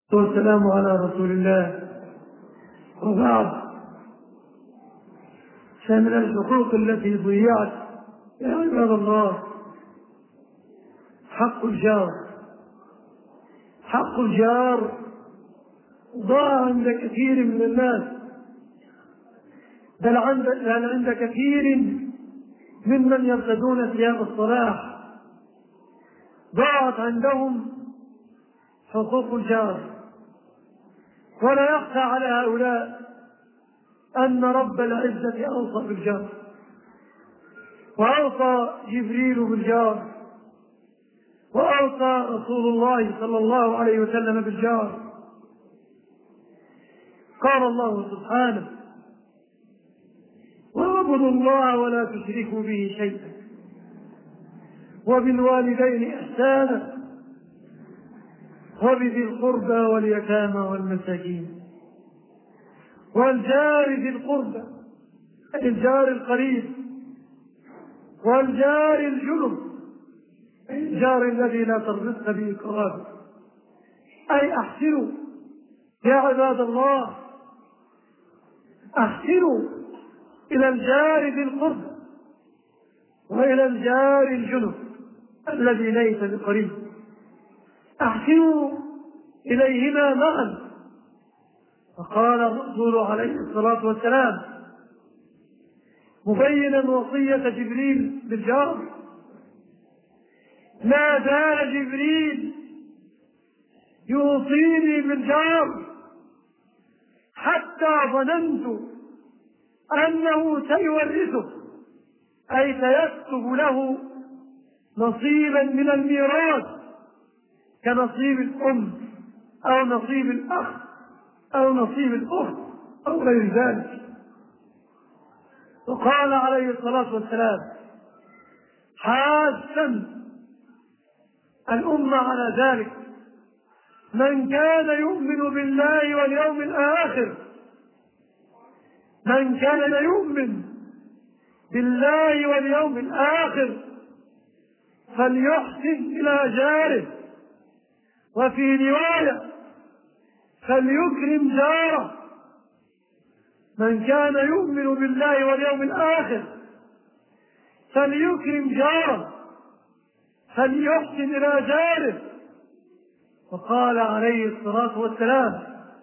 والسلام على رسول الله. وبعد، فمن الحقوق التي ضيعت يا عباد الله حق الجار. حق الجار ضاع عند كثير من الناس، بل عند كثير ممن يرتدون ثياب الصلاح. ضاعت عندهم حقوق الجار. ولا يخفى على هؤلاء أن رب العزة أوصى بالجار، وأوصى جبريل بالجار، وأوصى رسول الله صلى الله عليه وسلم بالجار. قال الله سبحانه: واعبدوا الله ولا تشركوا به شيئا وبالوالدين إحسانا وبذي القربى واليتامى والمساكين والجار ذي القربى، الجار القريب، والجار الجنب، الجار الذي لا تربط به قرابة. أي أحسنوا يا عباد الله، أحسنوا إلى الجار ذي القربى وإلى الجار الجنب الذي ليس بقريب. أحسنوا إليهما معا. فقال الرسول عليه الصلاة والسلام مبينا وصية جبريل بالجار: ما زال جبريل يوصيني بالجار حتى ظننت أنه سيورثه، أي سيكتب له نصيبا من الميراث كنصيب الأم أو نصيب الأخ أو نصيب الأخت أو غير ذلك. وقال عليه الصلاة والسلام حاثا الأمة على ذلك: من كان يؤمن بالله واليوم الآخر، من كان يؤمن بالله واليوم الآخر فليحسن إلى جاره، وفي رواية فليكرم جاره. من كان يؤمن بالله واليوم الآخر فليكرم جاره، فليحسن إلى جاره. وقال عليه الصلاة والسلام: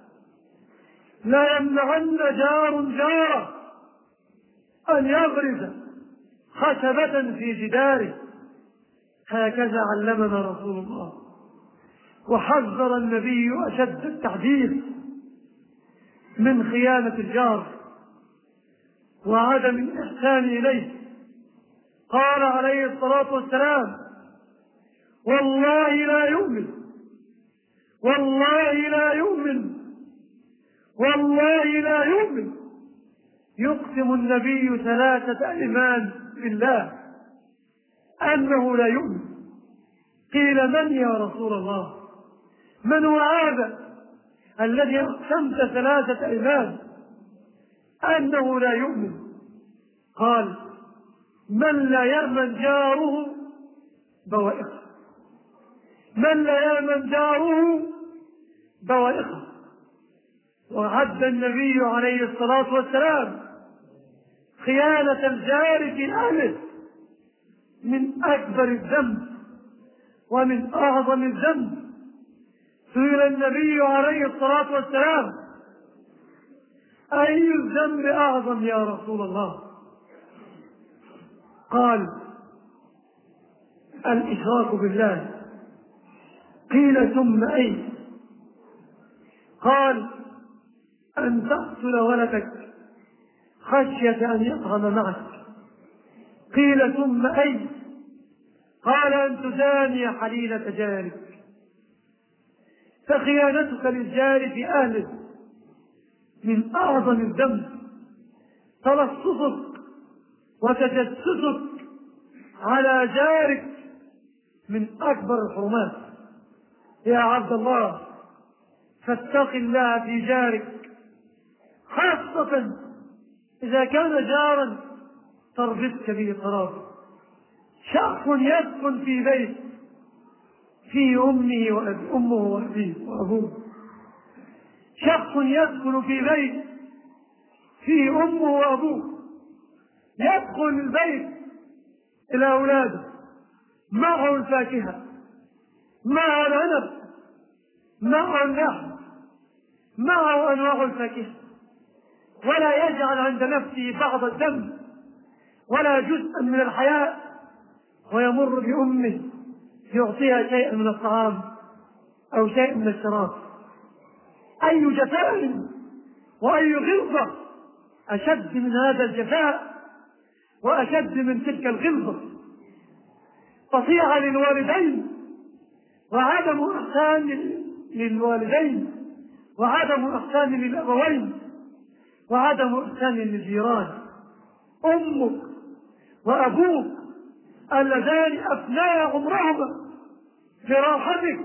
لا يمنعن جار جاره أن يغرس خشبة في جداره. هكذا علمنا رسول الله. وحذر النبي أشد التحذير من خيانة الجار وعدم الإحسان إليه. قال عليه الصلاة والسلام: والله لا يؤمن، والله لا يؤمن، والله لا يؤمن. يقسم النبي 3 أيمان بالله أنه لا يؤمن. قيل: من يا رسول الله؟ من هو هذا الذي أقسمت 3 أيمان أنه لا يؤمن؟ قال: من لا يأمن جاره بوائقه، من لا يأمن جاره بوائقه. وعد النبي عليه الصلاة والسلام خيانة الجار في أهله من أكبر الذنب ومن أعظم الذنب. سئل النبي عليه الصلاة والسلام: أي الذنب أعظم يا رسول الله؟ قال: الإشراك بالله. قيل: ثم أي؟ قال: أن تقتل ولدك خشية أن يطعم معك. قيل: ثم أي؟ قال: أن تزاني حليلة جارك. فخيانتك للجار في أهله من أعظم الذنب. تلصصك وتجسسك على جارك من أكبر الحرمات. يا عبد الله، فاتق الله في جارك، خاصة إذا كان جارا تربطك به قرابة. شخص يسكن في بيت فيه أمه وأبيه وأبوه، شخص يسكن في بيت فيه أمه وأبوه، يدخل البيت إلى أولاده، معه الفاكهة، معه العنب، معه اللحم، معه أنواع الفاكهة، ولا يجعل عند نفسه بعض الدم ولا جزءا من الحياة، ويمر بأمه يعطيها شيئا من الطعام أو شيء من الشراب. أي جفاء وأي غلظة أشد من هذا الجفاء وأشد من تلك الغلظة؟ فصيحة للوالدين وعدم إحسان للوالدين وعدم إحسان للأبوين وعدم إحسان للجيران. أمك وأبوك اللذان أفنايا عمرهما براحتك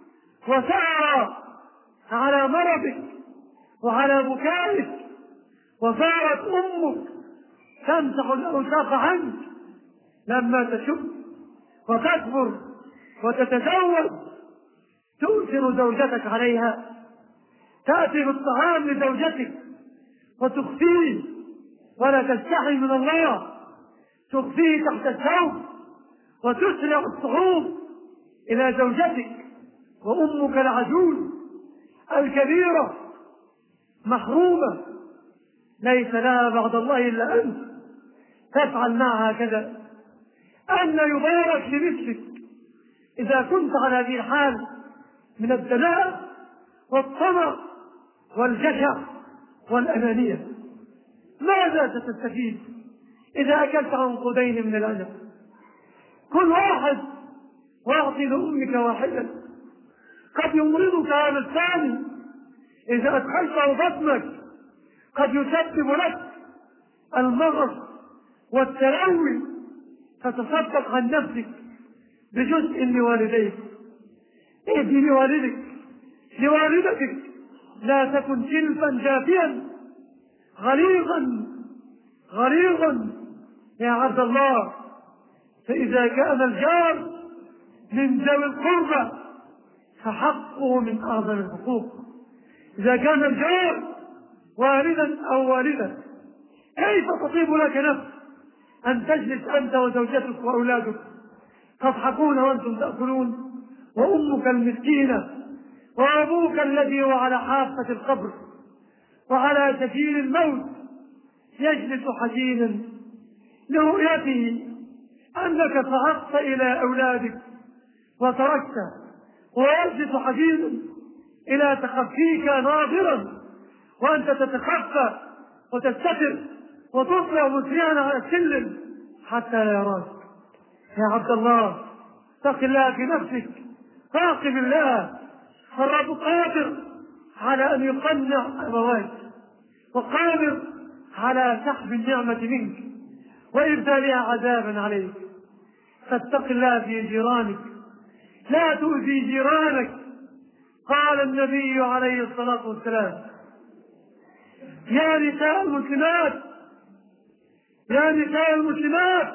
وسعى على مرضك وعلى بكائك، وصارت أمك تمسح الأوساخ عنك لما تشب وتكبر وتتزوج، تؤثر زوجتك عليها، تأتي بالطعام لزوجتك وتخفيه ولا تستحي من الله، تخفيه تحت الثوب وتسرع الصعود إلى زوجتك، وأمك العجوز الكبيرة محرومة ليس لها بعد الله إلا أنت، تفعل معها كذا؟ أن يبارك لمثلك إذا كنت على هذه الحال من الدناءة والطمع والجشع والأنانية؟ ماذا ستستفيد إذا أكلت عنقودين من العنب؟ كل واحد واعطي لأمك واحدا، قد يمرضك هذا الثاني إذا أدخلته بطنك، قد يسبب لك المغص والتلوي، فتصدق عن نفسك بجزء لوالديك، اهدي لوالدك لوالدتك، لا تكن جلفا جافيا غليظا يا عبد الله. فإذا كان الجار من ذوي القربى فحقه من أعظم الحقوق. إذا كان الجار والدا أو والدة، كيف تطيب لك نفس أن تجلس أنت وزوجتك وأولادك تضحكون وأنتم تأكلون، وأمك المسكينة وأبوك الذي هو على حافة القبر وعلى سبيل الموت يجلس حزينا لرؤيته أنك صعدت إلى أولادك وتركت، ويجلس حزينا إلى تخفيك ناظرا وأنت تتخفى وتستتر وتطلع مسرعا على السلم حتى لا يراك. يا عبد الله، اتق الله في نفسك، راقب الله، فالرب قادر على أن يقنع أبواك وقادر على سحب النعمة منك وإبدالها عذابا عليك. فاتق الله في جيرانك، لا تؤذي جيرانك. قال النبي عليه الصلاة والسلام: يا نساء المسلمات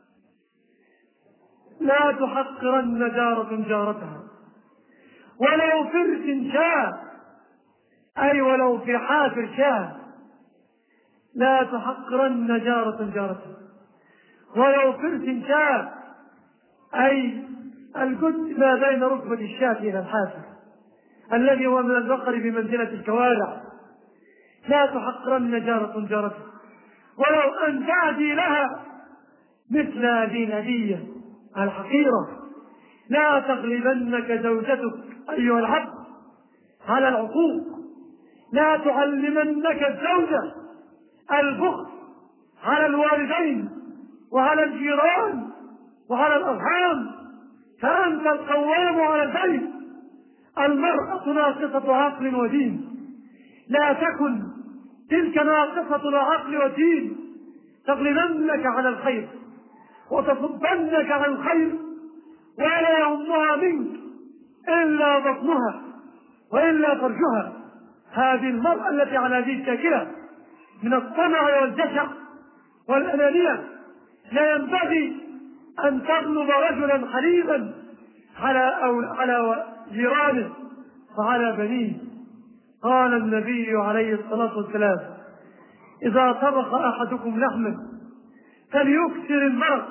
لا تحقرن جارة جارتها ولو فرس شاة، أي ولو في حافر شاة. لا تحقرن جارة جارتها ولو فرس شاة، أي الجزء ما بين ركبة الشاة إلى الحافر الذي هو من البقر بمنزلة الكوارع. لا تحقرن جارة جارتها ولو أن تعدي لها مثل هذه الهدية الحقيرة. لا تغلبنك زوجتك أيها العبد على العقوق، لا تعلمنك الزوجة البخل على الوالدين وعلى الجيران وعلى الأرحام، فأنت القوام على البيت. المرأة ناقصة عقل ودين، لا تكن تلك ناقصة العقل والدين تغلبنك على الخير وتصدنك عن الخير، ولا يهمها منك إلا بطنها وإلا فرجها. هذه المرأة التي على هذه الشاكلة من الطمع والجشع والأنانية لا ينبغي أن تغلب رجلا حليما على جيرانه وعلى بنيه. قال النبي عليه الصلاة والسلام: إذا طبخ أحدكم لحما فليكثر المرق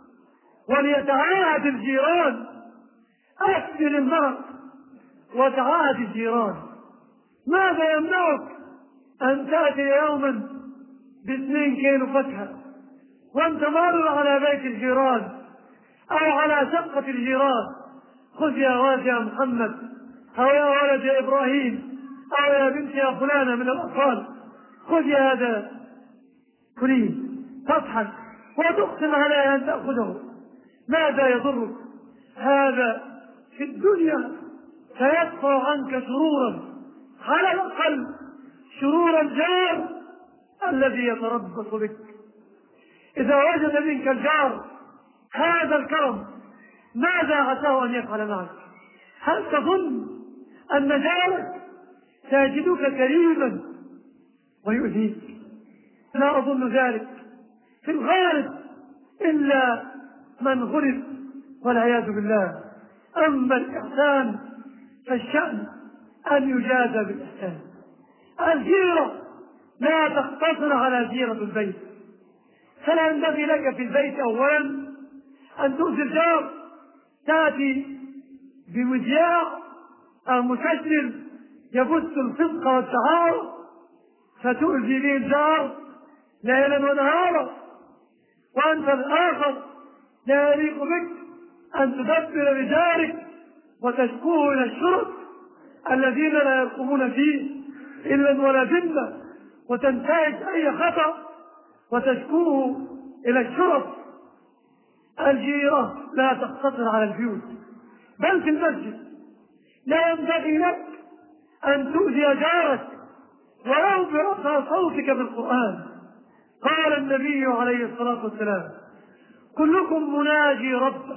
وليتعاهد الجيران. أكثر المرق وتعاهد الجيران. ماذا يمنعك أن تأتي يوما ب2 كيلو فاكهة وأنت مر على بيت الجيران أو على شقة الجيران؟ خذ يا واد يا محمد، أو يا ولد يا إبراهيم، أو يا بنت يا فلانة من الأطفال، خذ يا هذا، كلي، تضحك وتقسم عليها أن تأخذه. ماذا يضرك؟ هذا في الدنيا سيدفع عنك شرورا، على الأقل شرور الجار الذي يتربص بك. إذا وجد منك الجار هذا الكرم، ماذا عساه أن يفعل معك؟ هل تظن أن جارك سيجدك كريما ويؤذيك؟ لا أظن ذلك في الغالب إلا من غرب والعياذ بالله. أما الإحسان فالشأن أن يجازى بالإحسان. الجيرة لا تقتصر على جيرة البيت، فلا ينبغي لك في البيت أولا أن تؤذي الجار، تأتي بمذياع أو مسجل يبث الفسق والتعارض فتؤذي به الجار ليلا ونهارا، وأنت الآخر لا يليق بك أن تدبر بجارك وتشكوه إلى الشرط الذين لا يرقبون فيه إلا ولا ذمة، وتنتهج أي خطأ وتشكوه إلى الشرط. الجيرة لا تقتصر على البيوت بل في المسجد. لا ينبغي لك أن تؤذي جارك ولو برفع صوتك بالقرآن. قال النبي عليه الصلاة والسلام: كلكم مناجي ربه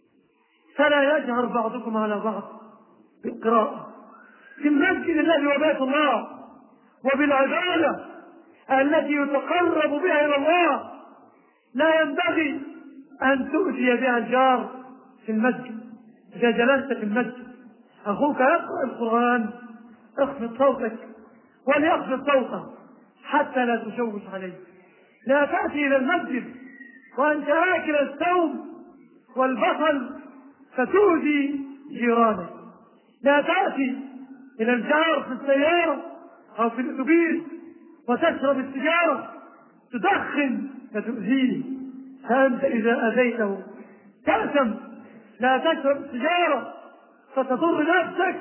فلا يجهر بعضكم على بعض بالقراءة. في المسجد الذي هو بيت الله وبالعبادة التي يتقرب بها إلى الله لا ينبغي أن تؤذي بها الجار في المسجد. إذا جلست في المسجد أخوك يقرأ القرآن اخفض صوتك وليخفض صوته حتى لا تشوش عليه. لا تأتي إلى المسجد وأنت آكل الثوم والبصل فتؤذي جيرانك. لا تأتي إلى الجار في السيارة أو في الأتوبيس وتشرب السيجارة تدخن فتؤذيه، فأنت إذا أذيته تأثم. لا تشرب السيجارة فتضر نفسك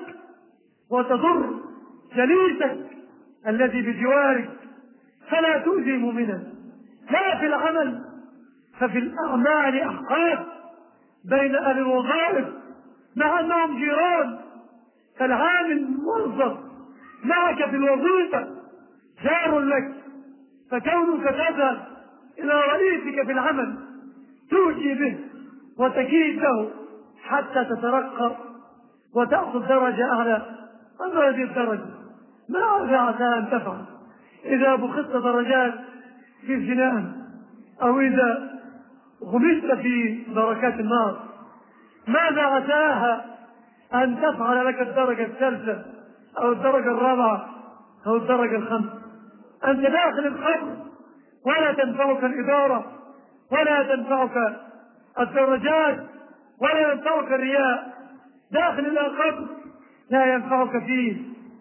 وتضر جليسك الذي بجوارك، فلا تؤذي مؤمنا. لا في العمل، ففي الأعمال أحقاد بين أهل الوظائف مع أنهم جيران، فالعامل موظف معك في الوظيفة جار لك، فكونك تذهب إلى رئيسك في العمل توجي به وتكيد له حتى تترقى وتأخذ درجة أعلى. أما هذه الدرجة ماذا عسى أن تفعل إذا بخست درجات في الجنان أو إذا غمست في دركات النار؟ ماذا عساها أن تفعل لك الدرجة الثالثة أو الدرجة الرابعة أو الدرجة الخامسة؟ أنت داخل القبر ولا تنفعك الإدارة ولا تنفعك الدرجات ولا ينفعك الرياء. داخل القبر لا ينفعك فيه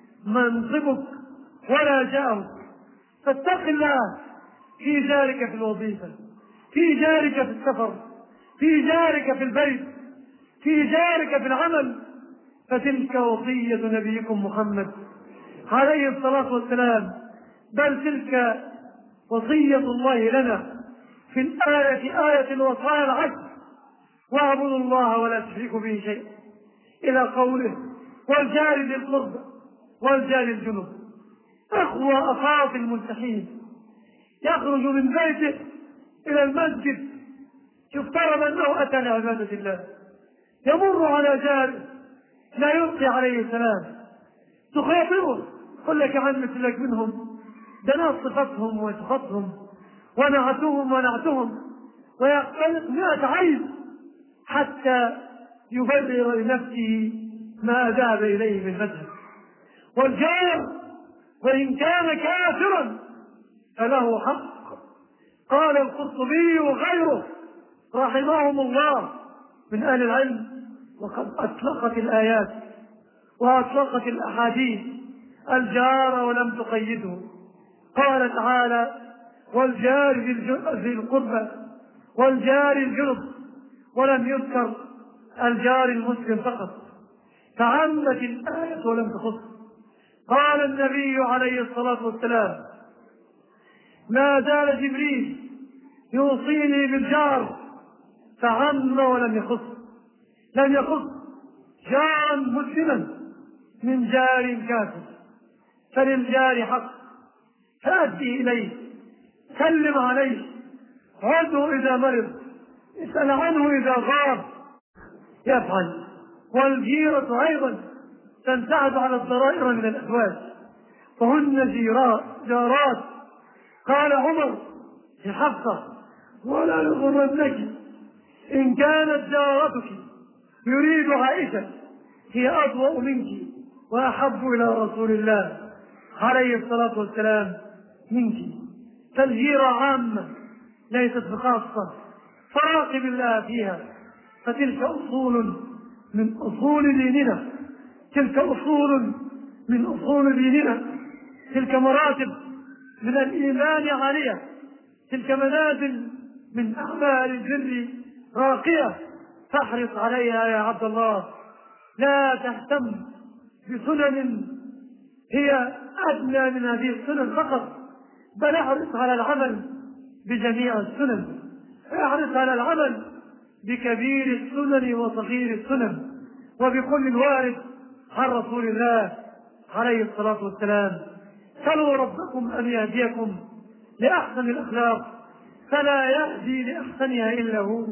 منصبك ولا جاهك. فاتق الله في جارك في الوظيفة، في جارك في السفر، في جارك في البيت، في جارك في العمل. فتلك وصية نبيكم محمد عليه الصلاة والسلام، بل تلك وصية الله لنا في الآية، آية الوصايا العشر: واعبدوا الله ولا تشركوا به شيئا، إلى قوله: والجار ذي القربى والجار الجنب. أخوى أخاف الملتحين يخرج من بيته إلى المسجد يفترض أنه أتى لعبادة الله، يمر على جاره لا يلقي عليه السلام، تخاطبه قل لك عن مثلك منهم، دنا صفتهم وصفتهم ونعتهم ونعتهم، ويختلق 100 عيب حتى يبرر لنفسه ما ذهب إليه من مذهب. والجار وإن كان كافرا فله حق. قال القرطبي وغيره رحمهم الله من أهل العلم: وقد أطلقت الآيات وأطلقت الأحاديث الجار ولم تقيده. قال تعالى: والجار ذي القربى والجار الجنب، ولم يذكر الجار المسلم فقط، فعمت الآية ولم تخص. قال النبي عليه الصلاة والسلام: ما زال جبريل يوصيني بالجار، فعم ولم يخص. لم يخص جارا مسلما من جار كافر، فللجار حق، فأدي إليه، سلم عليه، عده إذا مرض، اسأل عنه إذا غاب، يفعل. والجيرة أيضا تنسعد على الضرائر من الأزواج، فهن جارات. قال عمر لحفصة: ولا يغرنك إن كانت جارتك يريد عائشة هي أضوأ منك وأحب إلى رسول الله عليه الصلاة والسلام منك. فالجيرة عامة ليست بخاصة، فراقب الله فيها، فتلك أصول من أصول ديننا، تلك أصول من أصول ديننا، تلك مراتب من الإيمان عالية، تلك منازل من أعمال البر راقية، فاحرص عليها يا عبد الله. لا تهتم بسنن هي أدنى من هذه السنن فقط، بل احرص على العمل بجميع السنن، احرص على العمل بكبير السنن وصغير السنن، وبكل الوارد عن رسول الله عليه الصلاة والسلام. سلوا ربكم أن يهديكم لأحسن الأخلاق، فلا يهدي لأحسنها إلا هو،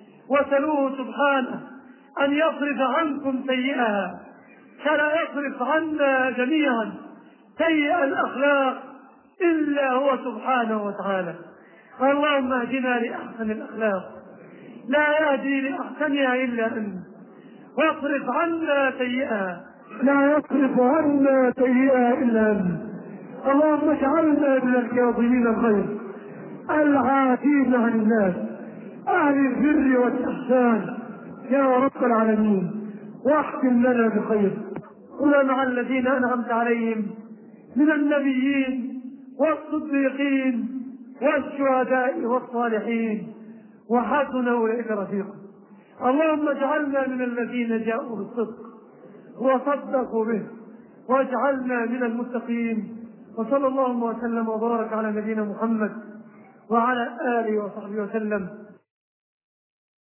وسلوه سبحانه أن يصرف عنكم سيئها، فلا يصرف عنا جميعا سيئ الأخلاق إلا هو سبحانه وتعالى. اللهم اهدنا لأحسن الأخلاق، لا يهدي لأحسنها إلا أنت، واصرف عنا سيئها، لا يصرف عنا سيئها إلا أنت. اللهم اجعلنا من الكاظمين الغيظ العافين عن الناس أهل البر والإحسان يا رب العالمين، واختم لنا بخير. كنا مع الذين أنعمت عليهم من النبيين والصديقين والشهداء والصالحين، وحسن أولئك رفيقا. اللهم اجعلنا من الذين جاءوا بالصدق وصدقوا به، واجعلنا من المتقين. وصلى الله وسلم وبارك على نبينا محمد وعلى آله وصحبه وسلم.